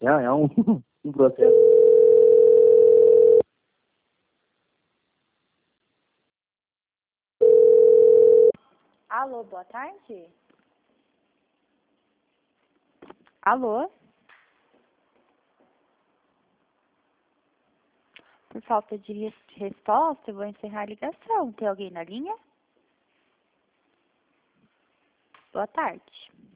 É um, um processo. Alô, boa tarde? Alô? Por falta de resposta, eu vou encerrar a ligação. Tem alguém na linha? Boa tarde.